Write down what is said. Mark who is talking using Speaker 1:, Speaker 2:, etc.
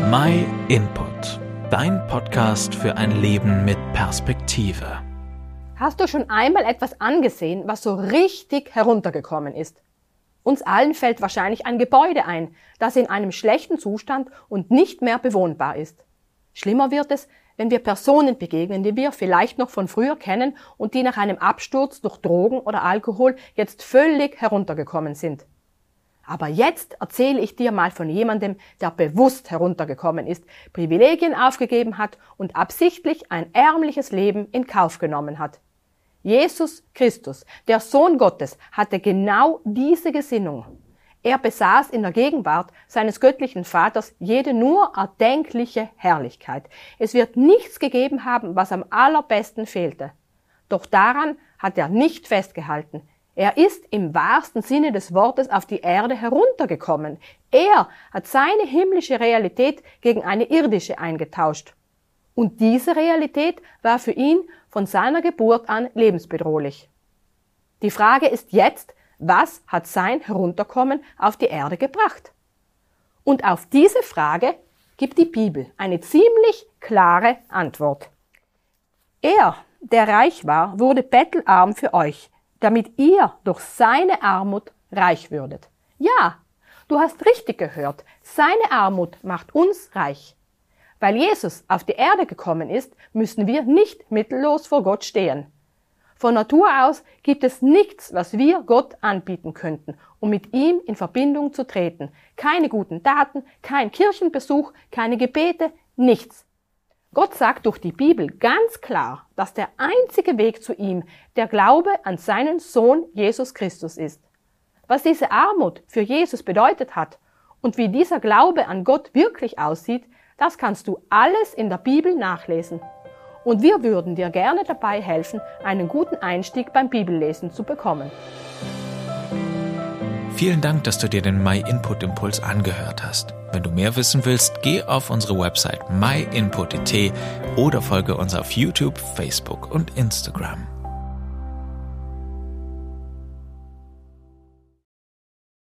Speaker 1: My Input, dein Podcast für ein Leben mit Perspektive.
Speaker 2: Hast du schon einmal etwas angesehen, was so richtig heruntergekommen ist? Uns allen fällt wahrscheinlich ein Gebäude ein, das in einem schlechten Zustand und nicht mehr bewohnbar ist. Schlimmer wird es, wenn wir Personen begegnen, die wir vielleicht noch von früher kennen und die nach einem Absturz durch Drogen oder Alkohol jetzt völlig heruntergekommen sind. Aber jetzt erzähle ich dir mal von jemandem, der bewusst heruntergekommen ist, Privilegien aufgegeben hat und absichtlich ein ärmliches Leben in Kauf genommen hat. Jesus Christus, der Sohn Gottes, hatte genau diese Gesinnung. Er besaß in der Gegenwart seines göttlichen Vaters jede nur erdenkliche Herrlichkeit. Es wird nichts gegeben haben, was am allerbesten fehlte. Doch daran hat er nicht festgehalten. Er ist im wahrsten Sinne des Wortes auf die Erde heruntergekommen. Er hat seine himmlische Realität gegen eine irdische eingetauscht. Und diese Realität war für ihn von seiner Geburt an lebensbedrohlich. Die Frage ist jetzt, was hat sein Herunterkommen auf die Erde gebracht? Und auf diese Frage gibt die Bibel eine ziemlich klare Antwort. Er, der reich war, wurde bettelarm für euch, damit ihr durch seine Armut reich würdet. Ja, du hast richtig gehört, seine Armut macht uns reich. Weil Jesus auf die Erde gekommen ist, müssen wir nicht mittellos vor Gott stehen. Von Natur aus gibt es nichts, was wir Gott anbieten könnten, um mit ihm in Verbindung zu treten. Keine guten Taten, kein Kirchenbesuch, keine Gebete, nichts. Gott sagt durch die Bibel ganz klar, dass der einzige Weg zu ihm der Glaube an seinen Sohn Jesus Christus ist. Was diese Armut für Jesus bedeutet hat und wie dieser Glaube an Gott wirklich aussieht, das kannst du alles in der Bibel nachlesen. Und wir würden dir gerne dabei helfen, einen guten Einstieg beim Bibellesen zu bekommen.
Speaker 1: Vielen Dank, dass du dir den My Input Impuls angehört hast. Wenn du mehr wissen willst, geh auf unsere Website myinput.it oder folge uns auf YouTube, Facebook und Instagram.